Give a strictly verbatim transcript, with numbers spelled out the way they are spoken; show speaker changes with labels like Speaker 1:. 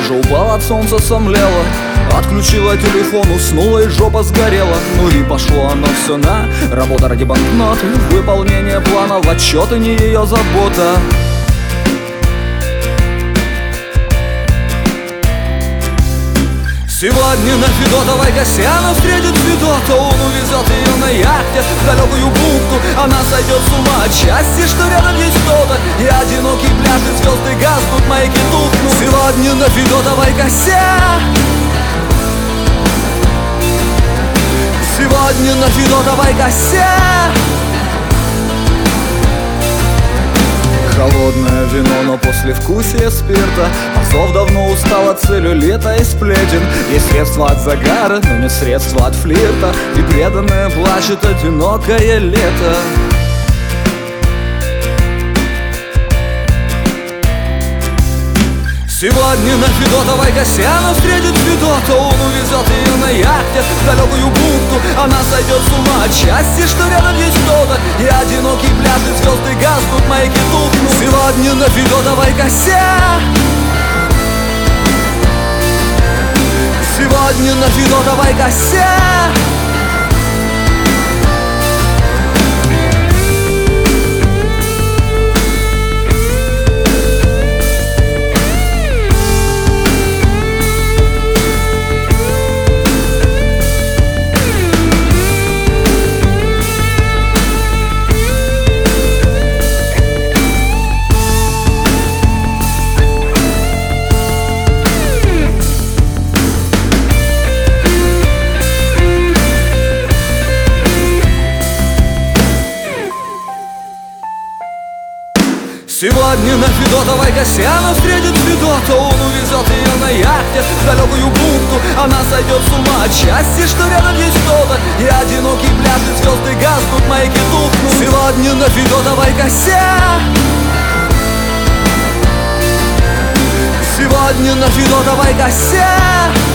Speaker 1: даже упала от солнца, сомлела. Отключила телефон, уснула и жопа сгорела. Ну и пошло оно все на работа ради банкноты, выполнение планов, отчеты не ее забота. Сегодня на Федотовой Касьянов встретит Федота. Он увезет ее на яхте в далекую бухту. Она сойдет с ума от счастья, что рядом есть кто-то. И одинокий пляж, и звезды гаснут, маяки тухнут. Сегодня на Федотовой косе. Сегодня на Федотовой косе. Холодное вино, но послевкусие спирта. Азов давно устал от целлюлита и сплетен. Есть средства от загара, но нет средства от флирта. И преданное плачет одинокое лето. Сегодня на Федотовой Касьянов встретит Федота. Он увезет ее на яхте в далекую бухту. Она сойдет с ума от счастья, что рядом есть кто-то. И одинокий пляж, и звезды гаснут, маяки тухнут. Сегодня на Федотовой косе. Сегодня на Федотовой косе. Сегодня на Федотовой Касьянов встретит Федота. Он увезет ее на яхте в далекую бухту. Она сойдет с ума от счастья, что рядом есть кто-то. И одинокий пляж, и звезды гаснут, маяки тухнут. Сегодня на Федотовой косе. Сегодня на Федотовой косе.